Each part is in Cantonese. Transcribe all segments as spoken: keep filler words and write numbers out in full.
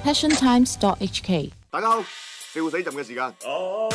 passion times dot h k。 大家好，笑死朕嘅時間。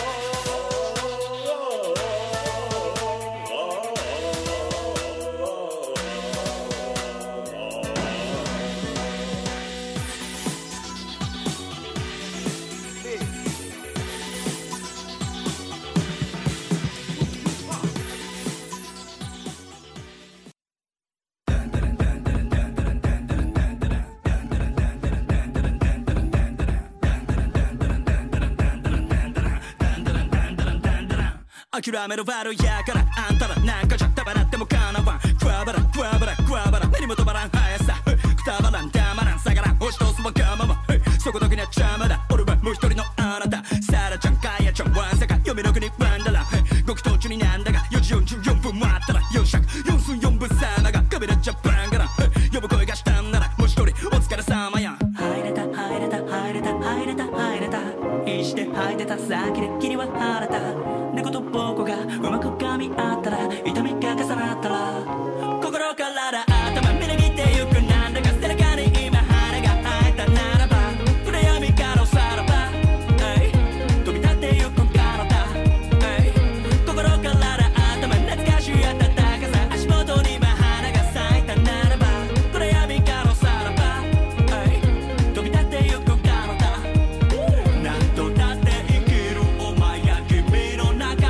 諦める悪やからあんたらなんかじゃたばらってもかなわんクワバラクワバラクワバラ目にも止まらん速さくたばらんたまらん下がらん押し通すわがままそこだけには邪魔だ俺はもう一人のあなたサラちゃんカヤちゃんワンサカ読めの国ワンダラ極途中になんだがよじよんじゅうよんぷん待ったらよん尺よん寸よん分様がカメラジャパンから呼ぶ声がしたんならもう一人お疲れ様や入れた入れた入れた入れた入れた必死で吐いてた先で気には晴れた猫と僕がうまく噛み合ったら痛みが重なったら心から頭みなぎってゆくなんだか背中に今羽が生えたならば暗闇からおさらば飛び立ってゆく体心から頭懐かしい暖かさ足元に今花が咲いたならば暗闇からおさらば飛び立ってゆく体なんとだって生きるお前や君の中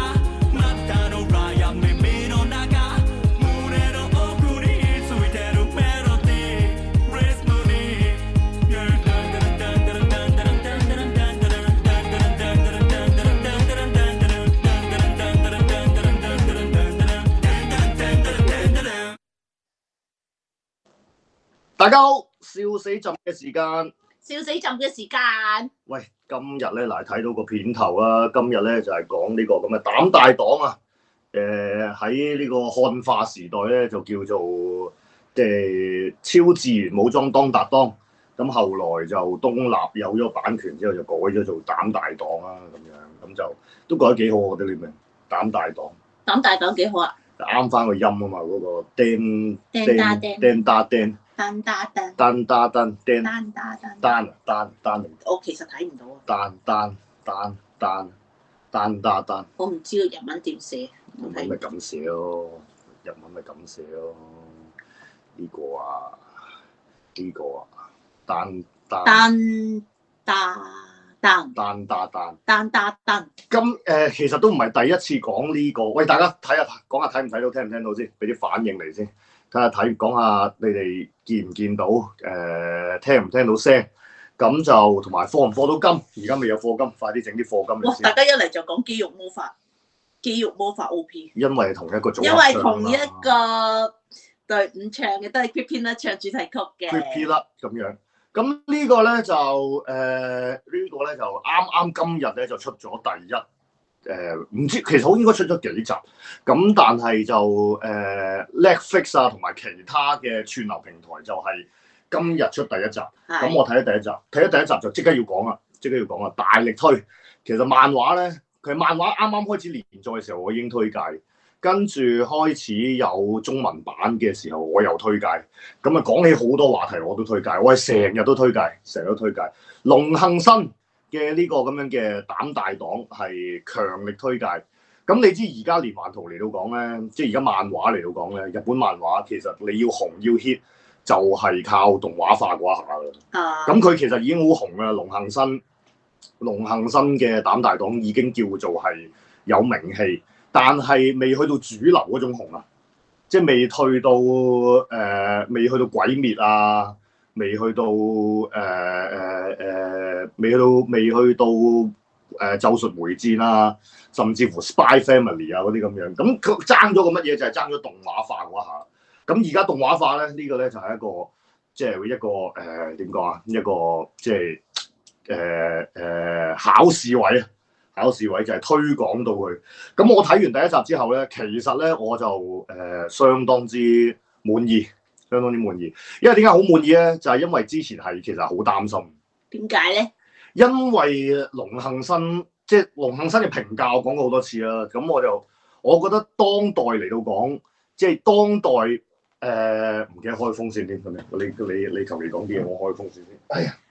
大家好，笑死朕嘅時間。 笑死朕嘅時間。 喂，今日咧嗱睇到個片頭啦，今日咧就係講呢個咁嘅膽大黨啊。誒喺呢個漢化時代咧就叫做即係超自然武裝當達當。咁後來就東立有咗版權之後就改咗做膽大黨啦，咁樣咁就都覺得幾好，我覺得呢名膽大黨。 膽大黨幾好啊！ 啱翻個音啊嘛，嗰、那個釘釘打釘釘打釘。 單打單單打單釘單打單單啊單單嚟， 我其實睇唔到啊。 單單單單單打單， 我唔知道日文點寫。 日文咪咁寫咯，日文咪咁寫咯。呢、這個啊，呢、這個啊，單單單打單單打單單打單。 咁誒、呃，其實都唔係第一次講呢、這個。喂，大家睇下講下睇唔睇到，聽唔聽到先，俾啲反應嚟先。睇下睇講下你哋見唔見到誒、呃、聽唔聽到聲，咁就同埋課唔課到金，而家未有課金，快啲整啲課金嚟先。 大家一嚟就講肌肉魔法，肌肉魔法 O P。 因為同一個組合， 因為同一個隊伍唱嘅都係 Creepy Nut 唱主題曲嘅。 Creepy Nut 咁樣，咁呢個咧就誒、呃這個、呢個咧就啱啱今日咧就出咗第一。誒唔、呃、知其實好應該出咗幾集，咁但係就誒、呃、Netflix 啊同埋其他嘅串流平台就係今日出第一集，咁我睇咗第一集，睇咗第一集就即刻要講啦，即刻要講啦，大力推。其實漫畫咧，其實漫畫啱啱開始連載嘅時候我已經推介，跟住開始有中文版嘅時候我又推介，咁啊講起好多話題我都推介，我係成日都推介，成日都推介。龍幸新嘅呢個咁樣嘅膽大黨係強力推介。咁你知而家連環圖嚟到講咧，即係而家漫畫嚟到講咧，日本漫畫其實你要紅要 hit 就係靠動畫化嗰一下啦。咁佢、uh, 其實已經好紅啦，龍幸新龍幸新嘅膽大黨已經叫做係有名氣，但係未去到主流嗰種紅啊，即係未去到誒、呃，未去到鬼滅啊。未去到誒誒誒，未去到未去到誒、呃、咒術迴戰啊，甚至乎 Spy Family 啊嗰啲咁樣，咁佢爭咗個乜嘢就係爭咗動畫化嗰一下。咁而家動畫化咧，呢、這個咧就係一個即係一個誒點講啊，一個即係誒誒考試位啊，考試位就係推廣到佢。咁我睇完第一集之後咧，其實咧我就誒、呃、相當之滿意。相當之滿意，因為點解好滿意咧？就係、是、因為之前係其實好擔心。 點解咧？因為龍幸新，即係龍幸新嘅評價，我講過好多次啦。咁我就我覺得當代嚟到講，即係當代誒，唔、呃、記得開風扇添，你你你你求其講啲嘢，我開風扇先。哎呀，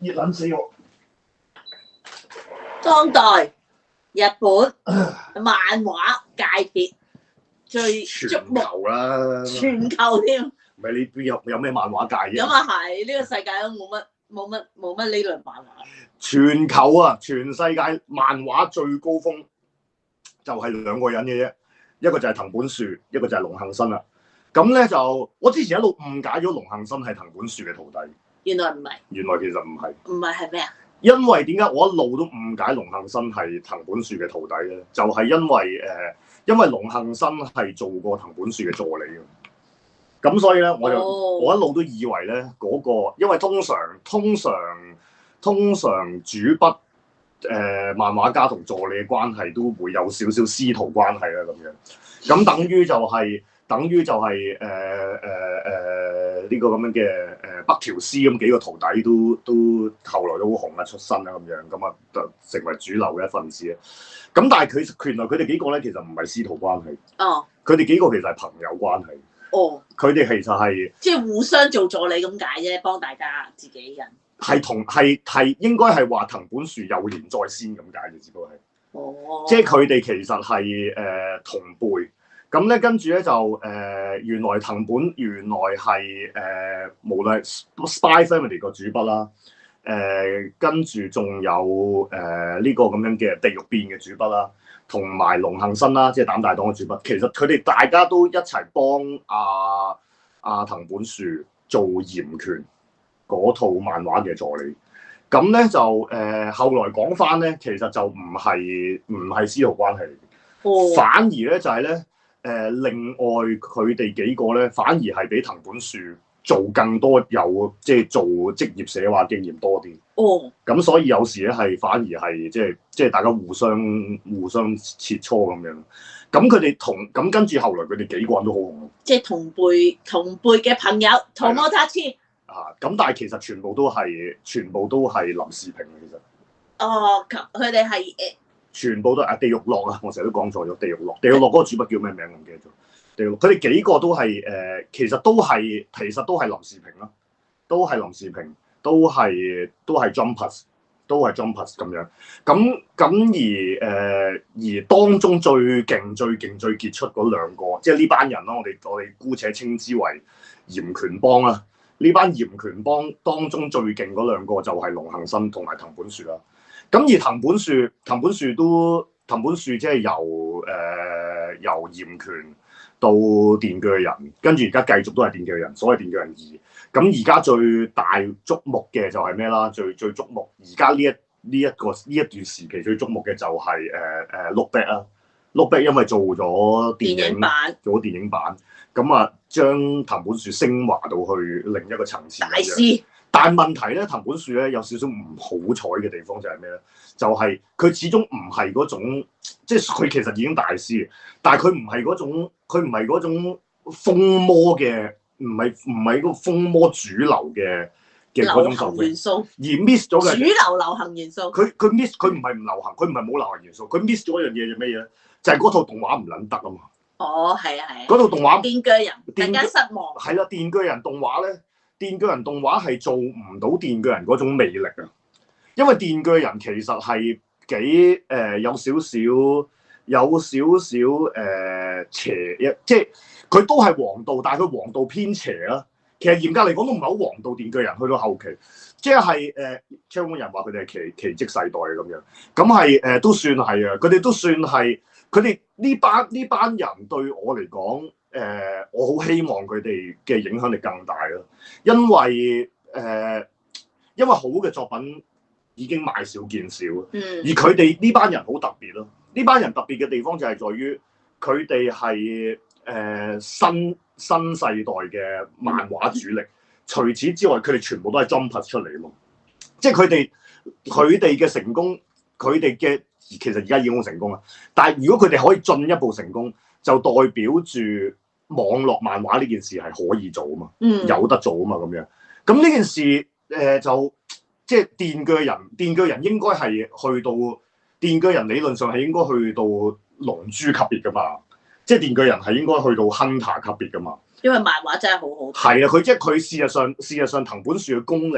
熱撚死我！ 當代日本漫畫界別最全矚目， 球啦， 全球添。 唔係你邊有有咩漫畫界啫？ 咁啊係，呢、這個世界都冇乜冇乜冇乜呢類漫畫。 全球啊，全世界漫畫最高峰就係兩個人嘅啫，一個就係藤本樹，一個就係龍幸生啦。咁咧就我之前一路誤解咗龍幸生係藤本樹嘅徒弟， 原來唔係， 原來其實唔係。 唔係係咩啊？ 因為點解我一路都誤解龍幸生係藤本樹嘅徒弟咧？就係、是、因為誒、呃，因為龍幸生係做過藤本樹嘅助理嘅。咁所以咧，我就、oh. 我一路都以為咧嗰、那個，因為通常通常通常主筆誒、呃、漫畫家同助理嘅關係都會有少少師徒關係啦咁樣。咁等於就係、是、等於就係誒誒誒呢個咁樣嘅誒、呃、北條司咁幾個徒弟都都後來都好紅啊出身啦咁樣，咁啊就成為主流嘅一份子啊。咁但係佢原來佢哋幾個咧其實唔係師徒關係， 哦， 佢哋幾個其實係朋友關係。 哦，佢哋其實係即係互相做助理咁解啫，幫大家自己人。 係同係係應該係話藤本樹有年在先咁解嘅，只不過係。 哦。即係佢哋其實係誒、呃、同輩，咁咧跟住咧就誒、呃、原來藤本原來係誒、呃、無論 Spy Family 個主筆啦，誒、呃、跟住仲有誒呢、呃這個咁樣嘅地獄變嘅主筆啦。同埋龍幸生啦，即係膽大黨嘅主筆，其實佢哋大家都一齊幫阿阿藤本樹做炎拳嗰套漫畫嘅助理。咁咧就誒、呃、後來講翻咧，其實就唔係唔係師徒關係嚟嘅，哦、反而咧就係咧誒另外佢哋幾個咧，反而係比藤本樹做更多有即係做職業寫畫經驗多啲。哦，咁所以有時咧係反而係即係即係大家互相互相切磋咁樣，咁佢哋同咁跟住後來佢哋幾個人都好紅，即係同輩同輩嘅朋友同摩擦切啊，咁但係其實全部都係全部都係林士平其實。哦，佢哋係誒，全部都係啊地獄樂啊，我成日都講錯咗地獄樂，地獄樂嗰個主筆叫咩名我唔記得咗。地獄，佢哋幾個都係誒、呃，其實都係其實都係林士平啦，都係林士平。都係都係 Jumpers， 都係 Jumpers 咁樣。咁咁而誒、呃、而當中最勁、最勁、最傑出嗰兩個，即係呢班人啦。我哋我哋姑且稱之為炎拳幫啦。呢班炎拳幫當中最勁嗰兩個就係龍幸生同埋藤本樹啦。咁而藤本樹藤本樹都藤本樹即係由誒、呃、由炎拳到電鋸人，跟住而家繼續都係電鋸人，所謂電鋸人二。咁而家最大矚目嘅就係咩啦？最最矚目而家呢一呢一個呢一段時期最矚目嘅就係誒誒 Look Back 啦 ，Look Back 因為做咗電影，電影版做咗電影版，咁啊將藤本樹升華到去另一個層次。大師，但係問題咧，藤本樹咧有少少唔好彩嘅地方就係咩咧？就係、是、佢始終唔係嗰種，即係佢其實已經大師，但係佢唔係嗰種，佢唔係嗰種風魔嘅。唔係唔係嗰個風魔主流嘅嘅嗰種受元素，而 miss 咗嘅主流流行元素。佢佢 miss 佢唔係唔流行，佢唔係冇流行元素，佢 miss 咗一樣嘢就咩嘢咧？就係、是、嗰套動畫唔撚得啊嘛！哦，係啊係啊！嗰套動畫電鋸人，更加失望。係啦，電鋸人動畫咧，電鋸人動畫係做唔到電鋸人嗰種魅力啊！因為電鋸人其實係幾誒、呃、有少少有少少誒、呃、邪一即係。佢都係王道，但係佢王道偏邪啦。其實嚴格嚟講都唔係好王道電鋸人，去到後期，即係誒，香港人話佢哋係奇奇蹟世代咁樣，咁係誒都算係啊。佢哋都算係，佢哋呢班呢班人對我嚟講，誒、呃，我好希望佢哋嘅影響力更大咯。因為誒、呃，因為好嘅作品已經買少見少，嗯，而佢哋呢班人好特別咯。呢班人特別嘅地方就係在於佢哋係。誒、呃、新新世代嘅漫畫主力，除此之外，佢哋全部都係 Jumpers 出嚟咯。即係佢哋佢哋嘅成功，佢哋嘅其實而家已經好成功啦。但係如果佢哋可以進一步成功，就代表住網絡漫畫呢件事係可以做啊嘛，嗯、有得做啊嘛咁樣。咁呢件事誒、呃、就即係電鋸人，電鋸人應該係去到電鋸人理論上係應該去到龍珠級別噶嘛。即係電鋸人係應該去到 Hunter 級別噶嘛？因為漫畫真係好好睇。係啊，佢即係佢事實上事實上藤本樹嘅功力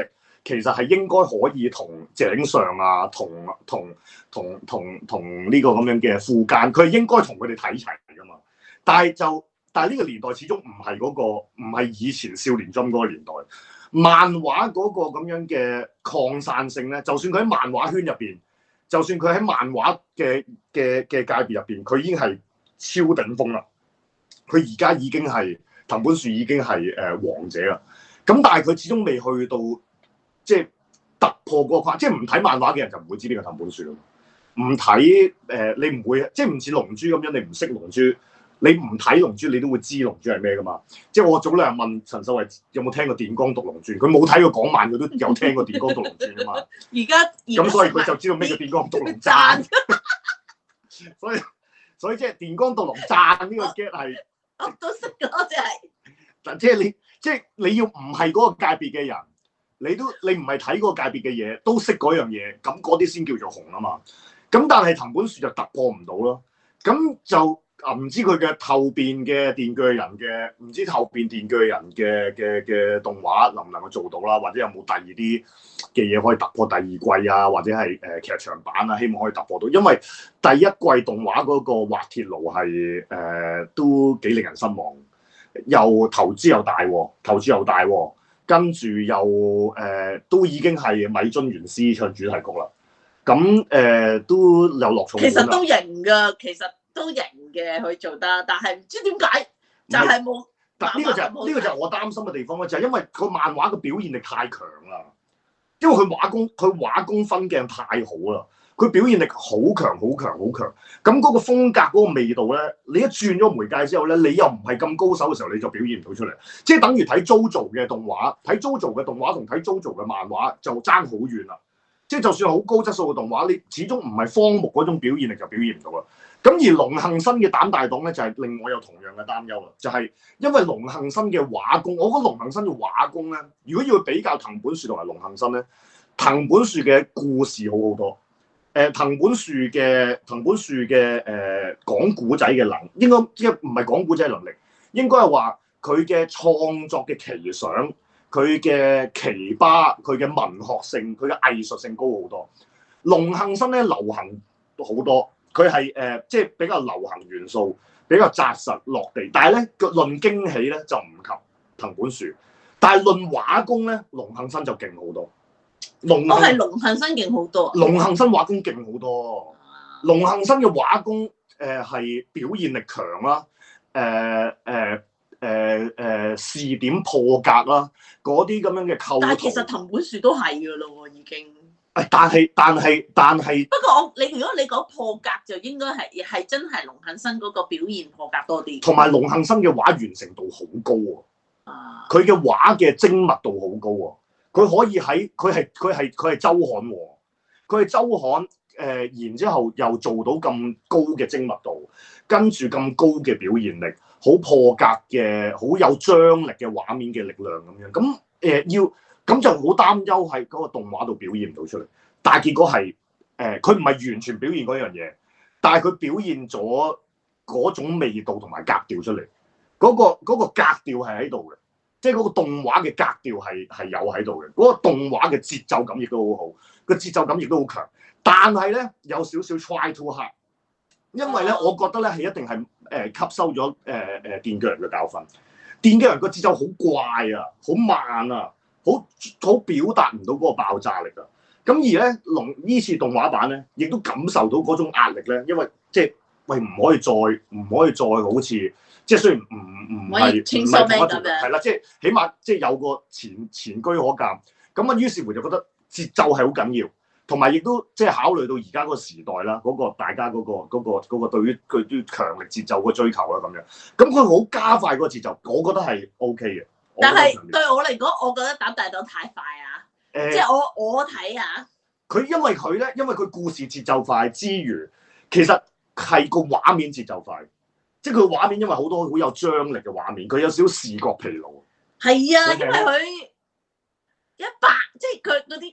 其實係應該可以同井上啊，同同同同同呢個咁樣嘅富間，佢係應該同佢哋睇齊㗎嘛。但係就但係呢個年代始終唔係嗰個，唔係以前少年 Jump 嗰個年代。漫畫嗰個咁樣嘅擴散性咧，就算佢喺漫畫圈入邊，就算佢喺漫畫嘅嘅嘅界別入邊，佢已經係超頂峰啦。佢而家已經係藤本樹已經係誒、呃、王者啦。咁但係佢始終未去到即係突破嗰個框，即係唔睇漫畫嘅人就唔會知呢個藤本樹咯。唔睇誒，你唔會即係唔似龍珠咁樣，你唔識龍珠。你唔睇龍珠，你都會知龍珠係咩噶嘛？即係我早兩日問陳秀慧有冇聽過電光獨龍傳，佢冇睇過港漫，佢都有聽過電光獨龍傳噶嘛。 而家咁所以佢就知道咩叫電光獨龍讚。所以所以即係電光獨龍讚呢個 get 係， 我都識嗰隻係。 但即係你即係你要唔係嗰個界別嘅人，你都你唔係睇嗰個界別嘅嘢，都識嗰樣嘢，咁嗰啲先叫做紅啊嘛。咁但係藤本樹就突破唔到咯，咁就。啊！唔知佢嘅後邊嘅電鋸人嘅，唔知後邊電鋸人嘅嘅嘅動畫能唔能夠做到啦？或者有冇第二啲嘅嘢可以突破第二季啊？或者係誒、呃、劇場版啊？希望可以突破到，因為第一季動畫嗰個滑鐵盧係誒都幾令人失望，又投資又大喎，投資又大喎，跟住又誒、呃、都已經係米津玄師唱主題曲啦。咁誒、呃、都有落重本啦。 其實都型㗎，其實。都型嘅佢做得，但係唔知點解就係冇。 但呢個就係、是、呢個就係我擔心嘅地方咧，就係、是、因為個漫畫嘅表現力太強啦，因為佢畫工佢畫工分鏡太好啦，佢表現力好強好強好強。咁嗰個風格嗰個味道咧，你一轉咗媒介之後咧，你又唔係咁高手嘅時候，你就表現唔到出嚟。即係等於睇 JoJo 嘅動畫，睇 JoJo 嘅動畫同睇 JoJo 嘅漫畫就爭好遠啦。即係就算好高質素嘅動畫，你始終唔係荒木嗰種表現力就表現唔到啦。咁而龍幸生嘅膽大黨咧，就係、是、令我有同樣嘅擔憂啦。就係、是、因為龍幸生嘅畫工，我覺得龍幸生嘅畫工咧，如果要比較藤本樹同埋龍幸生咧，藤本樹嘅故事好好多。誒、呃，藤本樹嘅藤本樹嘅誒講古仔嘅能，應該即係唔係講古仔能力，應該係話佢嘅創作嘅奇想，佢嘅奇葩，佢嘅文學性，佢嘅藝術性高好多。龍幸生咧流行好多。佢係誒，即係比較流行元素，比較紮實落地。但係咧，論驚喜咧就唔及藤本樹。但係論畫工咧，龍幸生就勁好多。龍我係龍幸生勁好多。 龍幸生畫工勁好多。龍幸生嘅畫工誒係、呃、表現力強啦，誒誒誒誒視點破格啦，嗰啲咁樣嘅構圖。 但係其實藤本樹都係㗎咯喎，已經。 誒，但係但係但係， 不過我你如果你講破格就應該係係真係龍幸生嗰個表現破格多啲， 同埋龍幸生嘅畫完成度好高喎， 啊， 佢嘅畫嘅精密度好高喎，佢可以喺佢係佢係佢係周刊喎，佢係周刊誒、呃，然之後又做到咁高嘅精密度，跟住咁高嘅表現力，好破格嘅，好有張力嘅畫面嘅力量咁樣，咁誒、呃、要。咁就好擔憂喺嗰個動畫度表現唔到出嚟，但係結果係誒，佢唔係完全表現嗰樣嘢，但係佢表現咗嗰種味道同埋格調出嚟，嗰、嗰個嗰個格調係喺度嘅，即係嗰個動畫嘅格調係係有喺度嘅，嗰、嗰個動畫嘅節奏感亦都好好，個節奏感亦都好強，但係咧有少少 try too hard，因為咧我覺得咧係一定係誒、呃、吸收咗誒誒電鋸人嘅教訓，電鋸人個節奏好怪啊，好慢啊。好好表達唔到嗰個爆炸力啊！咁而咧龍呢次動畫版咧，亦都感受到嗰種壓力咧，因為即係喂唔可以再唔可以再好似即係雖然唔唔係唔係同一條係啦，即係起碼即係有個前前車可鑑。咁啊，於是乎就覺得節奏係好緊要，同埋亦都即係考慮到而家嗰個時代啦，嗰、嗰個大家嗰、嗰個嗰、嗰個嗰、嗰個對於佢對強力節奏嘅追求啦咁樣。咁佢好加快嗰個節奏，我覺得係 O K 嘅。 但係對我嚟講，我覺得膽大黨太快啊！ 呃、 即係我我睇啊， 佢因為佢咧，因為佢故事節奏快之餘，其實係個畫面節奏快，即係佢畫面因為好多好有張力嘅畫面，佢有少少視覺疲勞。 係啊，因為佢一百，即係佢嗰啲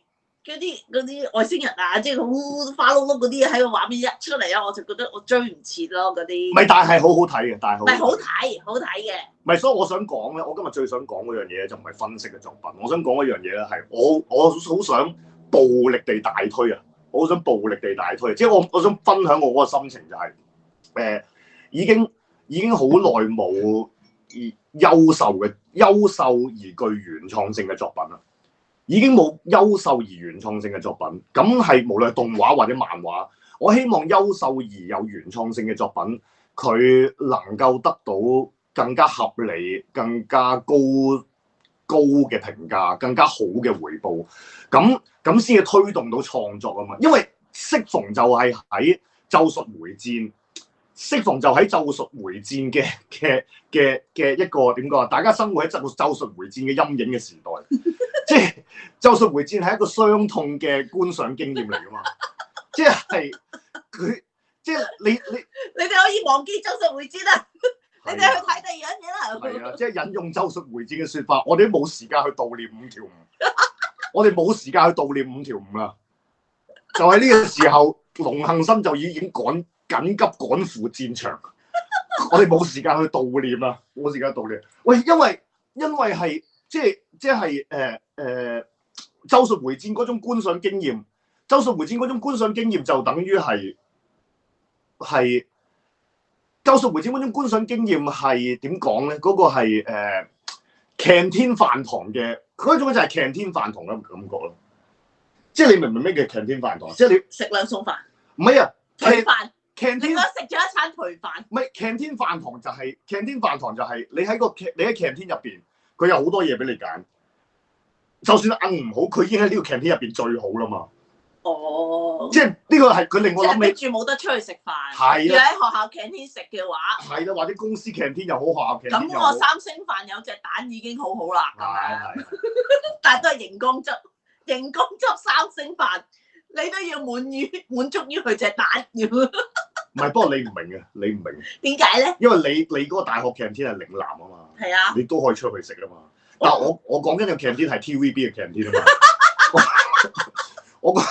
嗰啲嗰啲外星人啊，即係好花碌碌嗰啲喺個畫面一出嚟啊，我就覺得我追唔切咯嗰啲。 唔係，但係好好睇嘅，但係唔係好睇，好睇嘅。 唔係，所以我想講咧，我今日最想講嗰樣嘢就唔係分析嘅作品，我想講一樣嘢咧係我我好想暴力地大推啊！我好想暴力地大推，即係我我想分享我嗰個心情就係、是、誒、呃、已經已經好耐冇優秀嘅優秀而具原創性嘅作品啦。已經冇優秀而原創性嘅作品，咁係無論係動畫或者漫畫，我希望優秀而有原創性嘅作品，佢能夠得到更加合理、更加高高嘅評價、更加好嘅回報，咁咁先至推動到創作啊嘛。因為適逢就係喺咒術迴戰，適逢就喺咒術迴戰嘅嘅嘅嘅一個點講啊，大家生活喺咒咒術迴戰嘅陰影嘅時代。即係咒術迴戰係一個傷痛嘅觀賞經驗嚟噶嘛，即係佢即係你你你哋可以忘記咒術迴戰啦，你哋去睇第二樣嘢啦。 係啊，即係引用咒術迴戰嘅説法，我哋都冇時間去悼念五條悟，我哋冇時間去悼念五條悟啦。就喺呢個時候，龍幸生就已經趕緊急趕赴戰場，我哋冇時間去悼念啦，冇時間悼念。喂，因為因為係。即係即係誒誒，咒術迴戰嗰種觀賞經驗，咒術迴戰嗰種觀賞經驗就等於係係咒術迴戰嗰種觀賞經驗係點講咧？嗰、那個係誒 canteen 飯堂嘅嗰種就係 canteen 飯堂嘅感覺咯。即係你明唔明咩叫 canteen 飯堂？即係你食兩餸飯。 唔係啊， 頹飯。 canteen 應該食咗一餐頹飯。 唔係 canteen 飯堂就係、是、canteen 飯堂就係你喺個你喺 canteen 入邊。佢有好多嘢俾你揀，就算硬唔好，佢已經喺呢個 canteen 入邊最好啦嘛。 哦， 即係呢個係佢令我諗起， 住冇得出去食飯， 係要喺學校 canteen 食嘅話， 係啦，或者公司 canteen 又好，學校 canteen 又好。 咁我三星飯有隻蛋已經好好啦，咁樣。 係但係都係熒光汁，熒光汁三星飯，你都要滿於滿足於佢隻蛋要。 唔係，不過你唔明嘅，你唔明。 點解咧？ 因為你你嗰個大學 canteen 係嶺南啊嘛。 係啊。 你都可以出去食啊嘛。但係我我講緊嘅 canteen 係 T V B 嘅 canteen 啊嘛。我講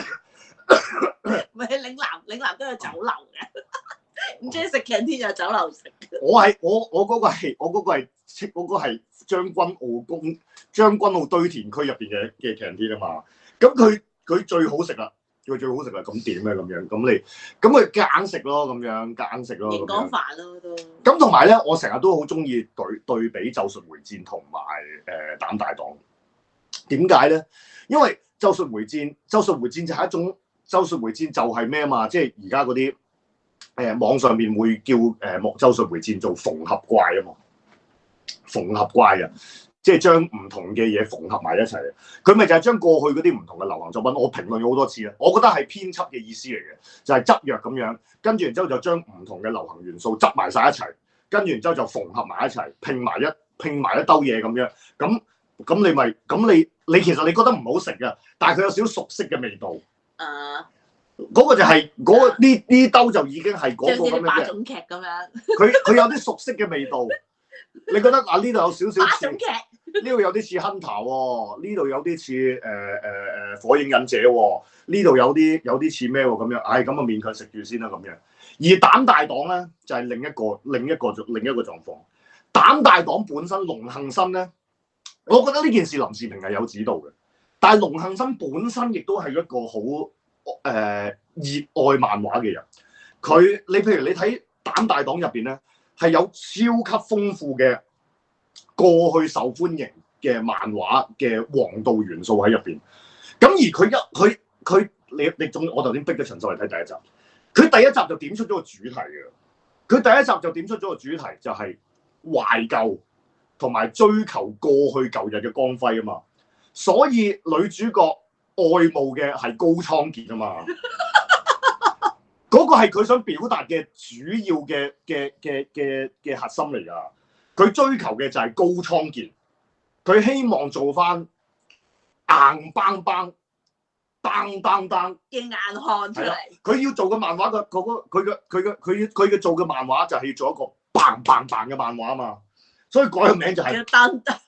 唔係嶺南，嶺南都有酒樓嘅，唔中意食 canteen 有酒樓食。 我係我我嗰個係我嗰個係嗰個係將軍澳公將軍澳堆填區入邊嘅嘅 canteen 啊嘛。咁佢佢最好食啦。佢最好食啦，咁點咧咁樣？咁你咁佢夾硬食咯，咁樣夾硬食咯。 熒光飯咯都。咁同埋咧，我成日都好中意對對比咒術迴戰同埋誒膽大黨。點解咧？因為咒術迴戰，咒術迴戰就係一種咒術迴戰就係咩啊嘛？即係而家嗰啲誒網上面會叫誒莫咒術迴戰做縫合怪啊嘛，縫合怪啊！即係將唔同嘅嘢縫合埋一齊，佢咪就係將過去嗰啲唔同嘅流行作品，我評論咗好多次啦。我覺得係編輯嘅意思嚟嘅，就係執藥咁樣，跟住然之後就將唔同嘅流行元素執埋晒一齊，跟住然之後就縫合埋一齊，拼埋一拼埋一兜嘢咁樣。咁咁你咪咁你你其實你覺得唔好食嘅，但係佢有少少熟悉嘅味道。 誒， 嗰個就係嗰呢呢兜就已經係嗰個咁樣嘅。 八種劇咁樣。 佢佢有啲熟悉嘅味道。你覺得啊呢度有少少似，呢度有啲似 Hunter 喎，呢度有啲似誒誒誒火影忍者喎，呢度有啲有啲似咩喎咁樣，唉咁啊勉強食住先啦咁樣。而膽大黨咧就係、是、另一個另一個另一個狀況。膽大黨本身龍幸生咧，我覺得呢件事林士平係有指導嘅，但係龍幸生本身亦都係一個好誒、呃、熱愛漫畫嘅人。佢你譬如你睇膽大黨入邊咧。係有超級豐富嘅過去受歡迎嘅漫畫嘅王道元素喺入邊，咁而佢一佢佢你你總我頭先逼咗陳秀嚟睇第一集，佢第一集就點出咗個主題嘅，佢第一集就點出咗個主題就係懷舊同埋追求過去舊日嘅光輝啊嘛，所以女主角愛慕嘅係高倉健啊嘛。嗰個係佢想表達嘅主要嘅嘅嘅嘅嘅核心嚟㗎，佢追求嘅就係高倉健，佢希望做翻硬邦邦、當當當嘅硬漢出嚟。 佢要做嘅漫畫嘅嗰個佢嘅佢嘅佢佢嘅做嘅漫畫就係要做一個棒棒棒嘅漫畫啊嘛，所以改個名就係、是、 當當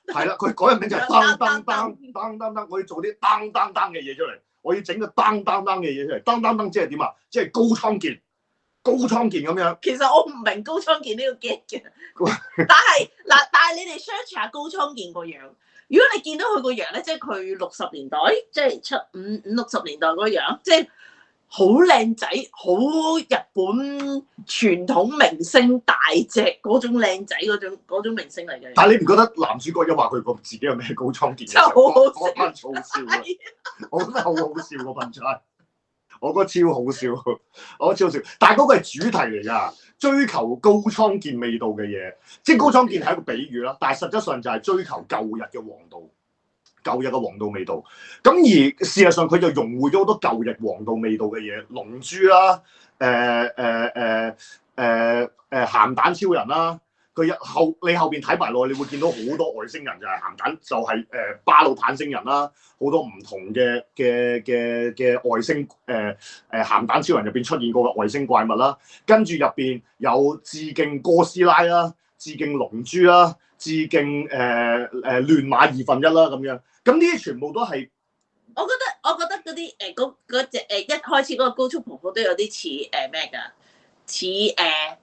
係啦，佢改嘅名就係噔噔噔噔噔噔，我要做啲噔噔噔嘅嘢出嚟，我要整個噔噔噔嘅嘢出嚟，噔噔噔即係點啊？即係高倉健，高倉健咁樣。 其實我唔明高倉健呢個 get 嘅，但係嗱，但係你哋 search 下高倉健個樣，如果你見到佢個樣咧，即係佢六十年代，即係七五五六十年代嗰個樣，即係。好靚仔，好日本傳統明星大隻嗰種靚仔嗰種嗰種明星嚟嘅。 但係你唔覺得男主角一話佢個自己有咩高倉健嘅時候， 真係好好笑， 我覺得好笑啊！我覺得好好笑個噴出，我覺得超好笑，我覺得超好笑。但係嗰個係主題嚟㗎，追求高倉健味道嘅嘢，即係高倉健係一個比喻啦，但係實質上就係追求舊日嘅王道。舊日嘅王道味道，咁而事實上佢就融匯咗好多舊日王道味道嘅嘢，龍珠啦，誒誒誒誒誒鹹蛋超人啦，佢後你後邊睇埋落，你會見到好多外星人就係鹹蛋，就係、是、誒、呃、巴魯坦星人啦，好多唔同嘅嘅嘅嘅外星誒誒鹹蛋超人入邊出現過嘅外星怪物啦，跟住入邊有致敬哥斯拉啦，致敬龍珠啦，致敬誒誒亂馬二分一啦咁樣。咁呢啲全部都係， 我覺得我覺得嗰啲誒嗰嗰隻誒一開始嗰個高速婆婆都有啲似誒咩㗎？似誒誒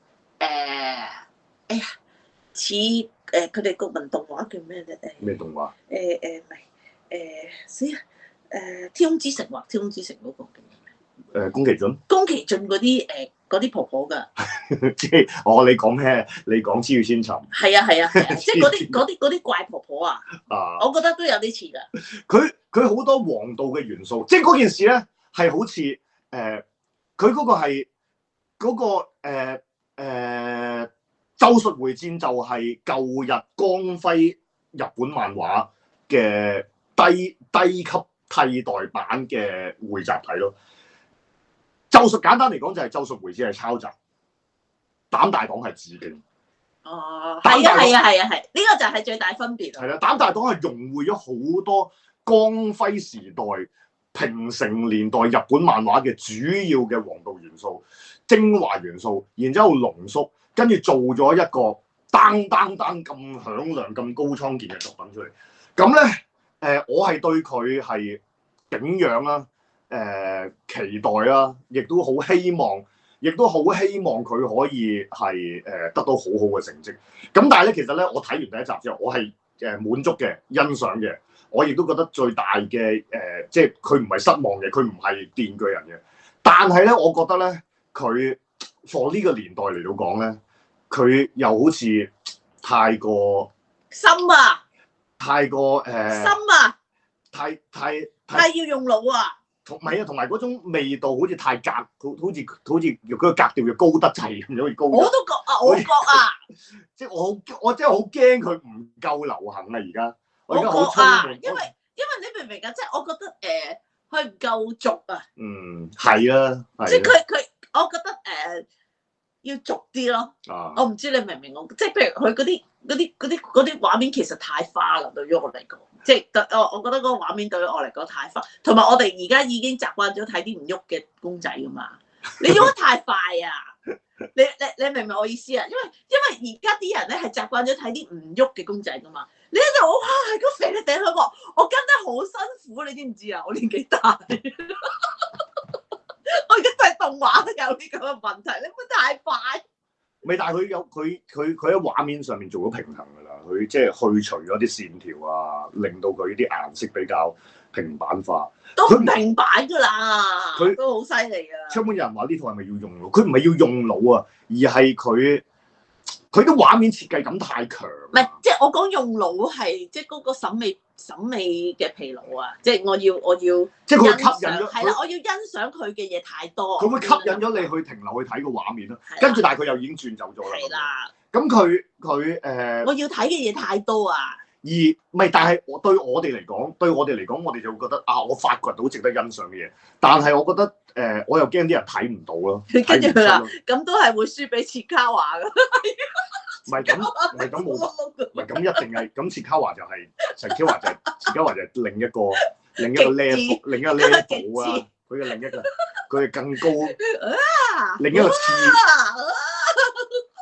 哎呀似誒佢哋國民動畫叫咩咧？誒咩動畫？ 誒誒唔係誒死啊！誒天空之城或天空之城嗰個叫咩？ 誒宮崎駿。 宮崎駿嗰啲誒嗰啲婆婆㗎。 即係我你講咩？你講千與千尋。 係啊係啊係啊！即係嗰啲嗰啲嗰啲怪婆婆啊！ 啊， 我覺得都有啲似㗎。 佢佢好多王道嘅元素，即係嗰件事咧係好似誒，佢嗰個係嗰個誒誒咒術迴戰就係舊日光輝日本漫畫嘅低低級替代版嘅匯集體咯。咒術簡單嚟講就係咒術迴戰係抄襲，膽大黨係致敬。 哦，係啊係啊係啊係，呢個就係最大分別。 係啦，膽大黨係融匯咗好多光輝時代、平成年代日本漫畫嘅主要嘅王道元素、精華元素，然之後濃縮，跟住做咗一個當當當咁響亮、咁高倉健嘅作品出嚟。咁咧，誒、呃，我係對佢係敬仰啦。誒、呃、期待啦，亦都好希望，亦都好希望佢可以係誒、呃、得到好好嘅成績。咁但係咧，其實咧，我睇完第一集之後，我係誒滿足嘅、欣賞嘅。我亦都覺得最大嘅誒、呃，即係佢唔係失望嘅，佢唔係電鋸人嘅。但係咧，我覺得咧，佢 for 呢個年代嚟到講咧，佢又好似太過深啊， 太過誒、呃、 深啊， 太太太係要用腦啊！ 同埋啊，同埋嗰種味道好似太格，好好似好似嗰個格調要高得滯咁樣，好似高。我都覺啊，我覺啊， 即係我好，我真係好驚佢唔夠流行啊！而家我而家好覺啊，因為我因為你明唔明啊？即係我覺得誒，佢唔夠俗啊。 嗯，係啊， 即係佢佢，我覺得誒、呃、要俗啲咯。 啊， 我唔知你明唔明我？即係譬如佢嗰啲嗰啲嗰啲嗰啲畫面其實太花啦，對於我嚟講。即係我我覺得嗰個畫面對於我嚟講太快，同埋我哋而家已經習慣咗睇啲唔喐嘅公仔噶嘛，你喐得太快啊！你你你明唔明我意思啊？因為因為而家啲人咧係習慣咗睇啲唔喐嘅公仔噶嘛，你喺度哇係個肥你頂佢個，我跟得好辛苦，你知唔知啊？我年紀大，我而家睇動畫都有啲咁嘅問題，你唔會太快。 未，但係佢有佢佢佢喺畫面上面做咗平衡㗎啦，佢即係去除咗啲線條啊，令到佢啲顏色比較平板化。 都唔平板㗎啦，佢都好犀利㗎。 出門有人話呢套係咪要用腦？佢唔係要用腦啊，而係佢佢啲畫面設計感太強。 唔係，即係我講用腦係即係嗰個審美審美嘅疲勞啊！即係我要我要， 即係佢會吸引咗， 係啦，我要欣賞佢嘅嘢太多。 佢會吸引咗你去停留去睇個畫面咯。跟住，但係佢又已經轉走咗啦。 係啦。 咁佢佢誒， 我要睇嘅嘢太多啊！ 而唔係，但係我對我哋嚟講，對我哋嚟講，我哋就會覺得啊，我發掘到值得欣賞嘅嘢。但係我覺得誒、呃，我又驚啲人睇唔到咯。 跟住佢啦，咁都係會輸俾切卡華㗎。 唔係咁，唔係咁冇，唔係咁一定係咁。切卡華就係、是，切卡華就係、是，切卡華就係另一個另一個 level， 另一個 level 啊！佢嘅另一個，佢係更高，另一個次，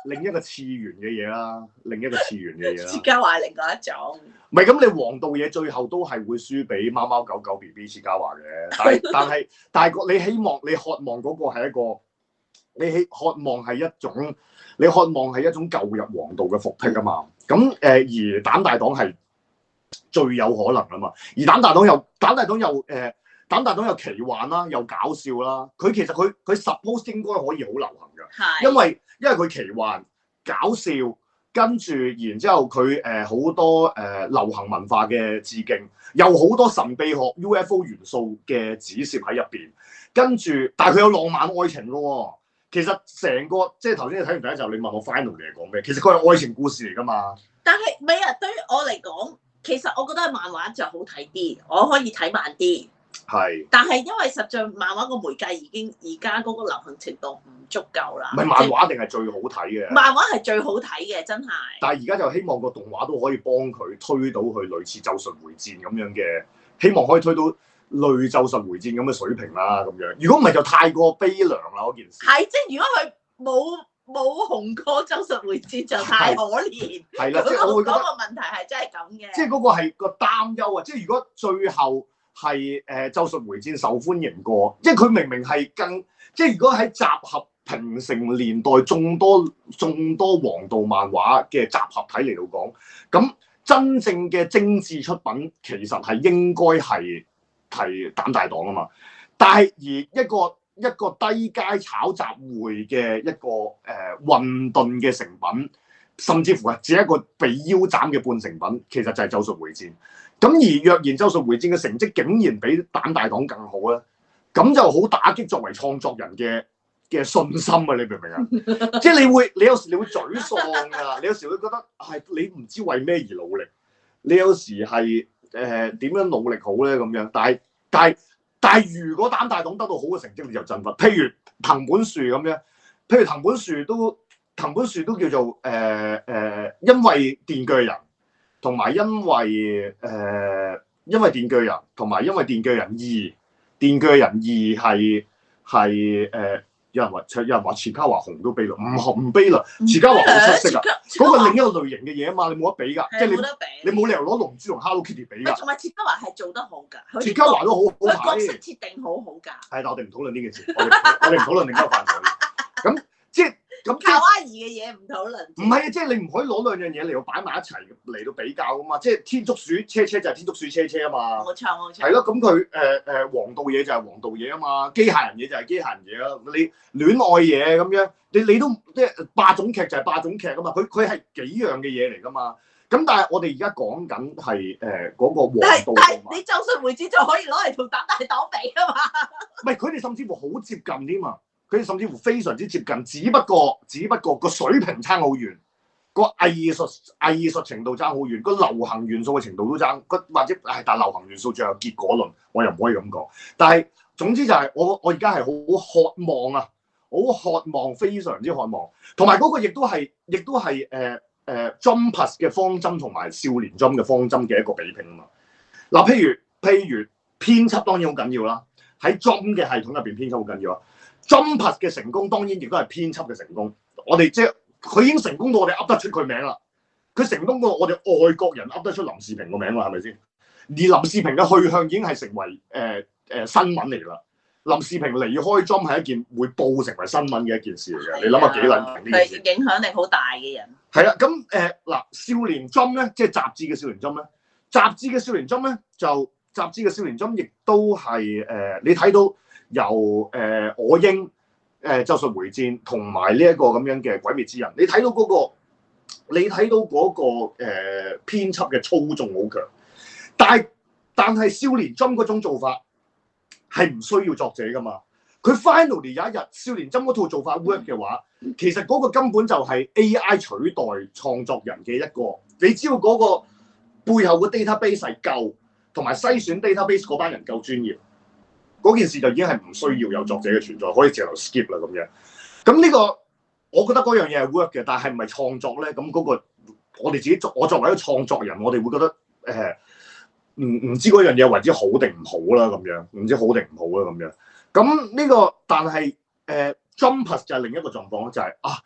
另一個次元嘅嘢啦，另一個次元嘅嘢啦。 切嘉華係另外一種。 唔係咁，你黃道嘢最後都係會輸俾貓貓狗狗 B B 切嘉華嘅，但係但係但係個你希望你渴望嗰個係一個，你希渴望係一種，你渴望係一種舊日黃道嘅復辟啊嘛。咁誒、呃、而膽大黨係最有可能啊嘛，而膽大黨又膽大黨又誒。呃膽大黨又奇幻啦，又搞笑啦。佢其實佢佢 suppose 應該可以好流行㗎，因為因為佢奇幻搞笑，跟住然之後佢誒好多誒、呃、流行文化嘅致敬，又好多神秘學 U F O 元素嘅指涉喺入邊。跟住，但係佢有浪漫愛情㗎喎。其實成個即係頭先你睇完第一集，你問我 final 嚟講咩？其實佢係愛情故事嚟㗎嘛。但係唔係啊？對於我嚟講，其實我覺得漫畫就好睇啲，我可以睇慢啲。係，但係因為實在漫畫個媒介已經而家嗰個流行程度唔足夠啦。唔係漫畫定係最好睇嘅？漫畫係最好睇嘅，真係。但係而家就希望個動畫都可以幫佢推到去類似《咒術迴戰》咁樣嘅，希望可以推到類《咒術迴戰》咁嘅水平啦。咁樣，如果唔係就太過悲涼啦嗰件事。係，即係如果佢冇冇紅過《咒術迴戰》就太可憐。係啦，即係我會覺得嗰個問題係真係咁嘅。即係嗰個係個擔憂啊！即係如果最後。係誒《咒術迴戰》受歡迎過，即係佢明明係更即係如果喺集合平成年代眾多眾多黃道漫畫嘅集合體嚟到講，咁真正嘅精緻出品其實係應該係係膽大黨啊嘛，但係而一個一個低階炒集會嘅一個誒、呃、混沌嘅成品，甚至乎係只一個被腰斬嘅半成品，其實就係《咒術迴戰》。咁而若然《咒術迴戰》嘅成績竟然比膽大黨更好咧，咁就好打擊作為創作人嘅嘅信心啊！你明唔明啊？即係你會，你有時你會沮喪㗎，你有時會覺得係你唔知為咩而努力，你有時係誒點樣努力好咧咁樣。但係但係但係如果膽大黨得到好嘅成績，你就振奮。譬如藤本樹咁樣，譬如藤本樹都藤本樹都叫做誒誒、呃呃，因為電鋸人。同埋因為誒、呃，因為電鋸人，同埋因為電鋸人二，電鋸人二係係誒，有人話，有人話切嘉華紅都悲啦，唔唔悲啦，切嘉華好出色啊！嗰個另一個類型嘅嘢啊嘛，你冇得比㗎，即係你你冇理由攞龍珠同 Hello Kitty 比㗎。同埋切嘉華係做得好㗎，切嘉華都好好睇，角色設定好好㗎。係，但我哋唔討論呢件事，我哋我哋唔討論另一個範疇。咁即係。咁卡哇伊嘅嘢唔討論，唔係啊！即係你唔可以攞兩樣嘢嚟到擺埋一齊嚟到比較噶嘛！即係天竺鼠車車就係天竺鼠車車啊嘛！冇錯冇錯。係咯，咁佢誒誒黃道嘢就係黃道嘢啊嘛，機械人嘢就係機械人嘢啊！你戀愛嘢咁樣，你你都即係霸總劇就係霸總劇啊嘛！佢佢係幾樣嘅嘢嚟噶嘛！咁但係我哋而家講緊係誒嗰個黃道，但係你咒術迴戰就可以攞嚟同膽大黨比啊嘛！唔係佢哋甚至乎好接近添嘛！佢哋甚至乎非常之接近，只不過只不過個水平差好遠，個藝術藝術程度差好遠，個流行元素嘅程度都差，個或者係但流行元素最後結果論，我又唔可以咁講。但係總之就係我我而家係好渴望啊，好渴望，非常之渴望，同埋嗰個亦都係亦都係誒誒 Jump Plus 嘅方針同埋少年 Jump 嘅方針嘅一個比拼啊嘛。嗱，譬如譬如編輯當然好緊要啦，喺 Jump 嘅系統入邊編輯好緊要啊。Jump Plus 嘅成功當然亦都係編輯嘅成功，我哋即係佢已經成功到我哋噏得出佢名啦，佢成功到我哋外國人噏得出林士平個名啦，係咪先？而林士平嘅去向已經係成為誒誒、呃呃、新聞嚟啦。林士平離開 Jump 係一件會報成為新聞嘅一件事嚟嘅，你諗下幾撚勁呢件事？係影響力好大嘅人。係啦，咁誒嗱，少年 Jump 咧，即係雜誌嘅少年 Jump 咧，雜誌嘅少年 Jump 咧就雜誌嘅少年 Jump 亦都係誒、呃，你睇到。由誒、呃、我英誒、呃、咒術迴戰同埋呢一個咁樣嘅鬼滅之刃，你睇到嗰、那個，你睇到嗰、那個誒、呃、編輯嘅操縱好強，但係但係少年 Jump 嗰種做法係唔需要作者噶嘛？佢 finally 有一日少年 Jump 嗰套做法 work 嘅話，其實嗰個根本就係 A I 取代創作人嘅一個，你知道嗰個背後嘅 database 係夠，同埋篩選 database 嗰班人夠專業。嗰件事就已經係唔需要有作者嘅存在，可以直頭 skip 啦咁樣。咁呢個我覺得嗰樣嘢係 work 嘅，但係唔係創作咧？咁嗰、嗰個我哋自己作，我作為一個創作人，我哋會覺得誒唔唔知嗰樣嘢為之好定唔好啦咁樣，唔知好定唔好啦咁樣。咁呢、呢個但係誒 Jump Plus 就係另一個狀況咯，就係、係、啊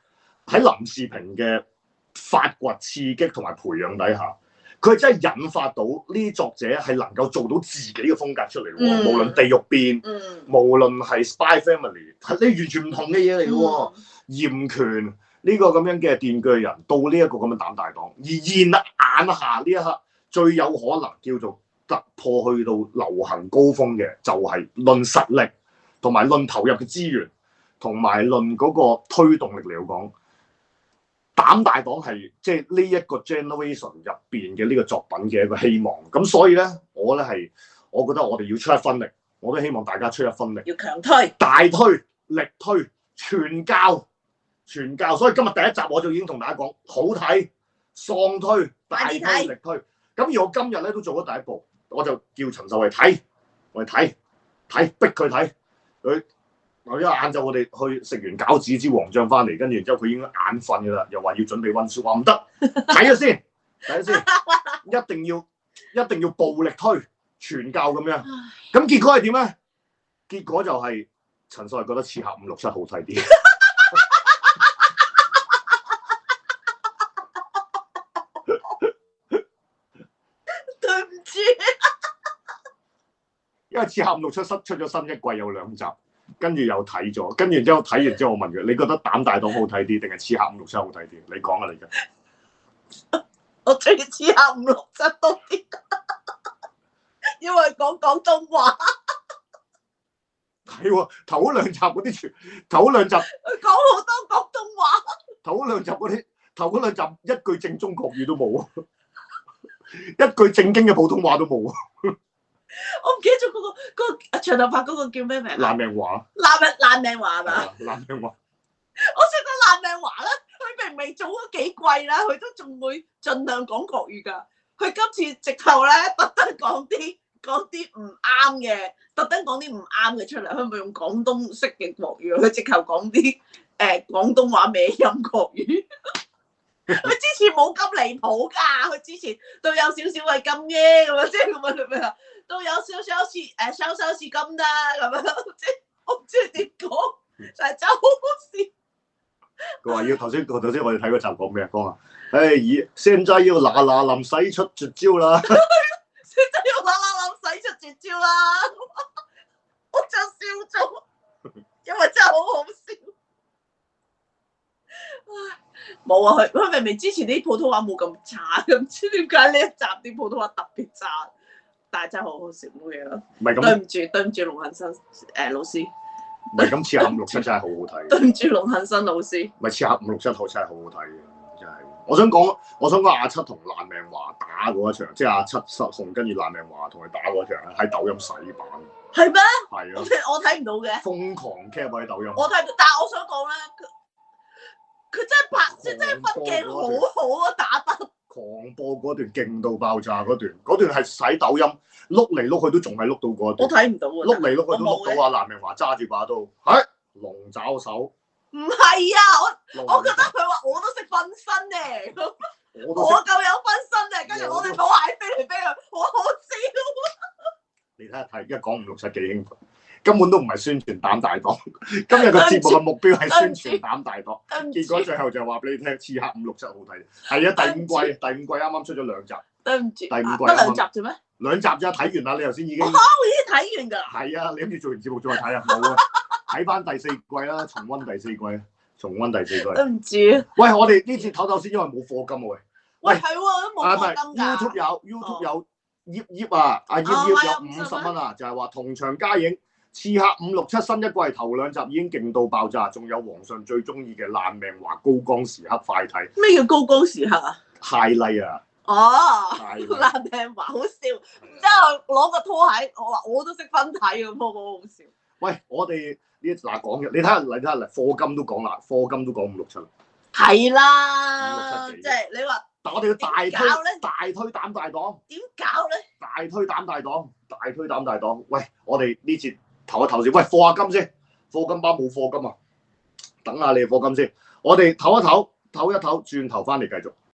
喺林士平嘅發掘、刺激同埋培養底下，佢真係引發到呢啲作者係能夠做到自己嘅風格出嚟喎。 嗯、 無論地獄變， 嗯、 無論係 Spy Family， 係你完全唔同嘅嘢嚟嘅喎。嚴、嗯、權呢個咁樣嘅電鋸人，到呢一個咁嘅膽大黨，而現眼下呢一刻最有可能叫做突破去到流行高峰嘅，就係論實力同埋論投入嘅資源，同埋論嗰個推動力嚟講。膽大黨係即係呢一個 generation 入邊嘅呢個作品嘅一個希望，咁所以咧，我咧係我覺得我哋要出一分力，我都希望大家出一分力， 要強推、 大推、力推、傳教、傳教。所以今日第一集我就已經同大家講，好睇、喪推、大推、力推。咁而我今日咧都做咗第一步，我就叫陳秀慧睇，我哋睇睇逼佢睇佢。因為晏晝我哋去食完餃子之王醬翻嚟，跟住然之後佢已經眼瞓㗎啦，又話要準備温書，話唔得，睇下先，睇下先，一定要一定要暴力推傳教咁樣。咁結果係點咧？結果就係陳秀慧覺得刺客伍六七好睇啲。 對唔住， 因為刺客伍六七出出咗新一季有兩集。跟住又睇咗，跟住然之後睇完之後，我問佢：你覺得膽大黨好睇啲，定係刺客伍六七好睇啲？你講啊，你而家我中意刺客伍六七多啲，因為講廣東話。 係喎，頭嗰兩集嗰啲全，頭嗰兩集佢講好多廣東話。 頭嗰兩集嗰啲，頭嗰兩集一句正宗國語都冇，一句正經嘅普通話都冇。 我唔記得咗嗰個嗰個長頭髮嗰個叫咩名？ 爛命華。 爛命爛命華係嘛？ 爛命華。 我識得爛命華咧，佢明明做咗幾季啦，佢都仲會盡量講國語㗎。佢今次直頭咧，特登講啲講啲唔啱嘅，特登講啲唔啱嘅出嚟。佢唔係用廣東式嘅國語，佢直頭講啲誒廣東話歪音國語。佢之前冇咁離譜㗎，佢之前都有少少係咁嘅咁樣，即係咁樣咁樣。都有少少似誒收收似咁啦，咁樣即係我唔知點講，但係真係好好笑。 佢話要頭先，頭先我哋睇嗰集講咩啊？講啊，誒以現在要嗱嗱臨使出絕招啦！ 現在要嗱嗱臨使出絕招啦！我就笑咗，因為真係好好笑。冇啊，佢佢明明之前啲普通話冇咁差，唔知點解呢一集啲普通話特別差。但係真係好好笑冇嘢咯，對唔住對唔住龍恆生誒老師， 唔係咁刺客伍六七真係好好睇， 對唔住龍恆生老師， 唔係刺客伍六七好真係好好睇嘅，真係。我想講我想講阿七同爛命華打嗰一場，即係阿七失控跟住爛命華同佢打嗰場喺抖音洗版， 係咩？ 係啊， 我睇唔到嘅， 瘋狂 cap 喺抖音， 我睇，但係我想講咧，佢佢真係拍，即係真係分鏡好好啊，打得。 狂播嗰段勁到爆炸嗰段，嗰段係洗抖音碌嚟碌去都仲係碌到嗰段。 我睇唔到啊！ 碌嚟碌去都碌到阿爛命華揸住把刀，係龍爪手。 唔係啊，我我覺得佢話我都識分身嘅，我夠有分身嘅，跟住我哋冇鞋飛嚟飛去，好好笑。 你睇下睇，而家講五六七幾興奮，根本都唔係宣傳膽大黨。今日個節目嘅目標係宣傳膽大黨，結果最後就話俾你聽，刺客伍六七好睇。係啊，第五季第五季啱啱出咗兩集。 對唔住， 第五季得兩集啫咩？ 兩集啫，睇完啦，你頭先已經。 我已經睇完㗎。 係啊，你諗住做完節目再睇啊？冇啊，睇翻第四季啦，重溫第四季，重溫第四季。 對唔住。 喂，我哋呢次唞唞先，因為冇課金喎。 喂，係喎，都冇課金㗎。 YouTube 有 YouTube 有葉葉啊，阿葉葉有五十蚊啊，就係話同場加映。刺客伍六七新一季頭兩集已經勁到爆炸，仲有皇上最中意嘅爛命華高光時刻快睇。 咩叫高光時刻啊 ？highlight 啊！ 哦，爛命華好笑，然之後攞個拖鞋，我話我都識分睇咁，好好笑。 喂，我哋呢嗱講嘅，你睇下，你睇下，課金都講啦，課金都講五六七啦。 係啦，即係你話。 但我哋要大推大推膽大黨。點搞咧？ 大推膽大黨，大推膽大黨。喂，我哋呢節。投一投先，喂，課下金先，課金包冇課金啊，等下你課金先，我哋唞一唞，唞一唞，轉頭翻嚟繼續。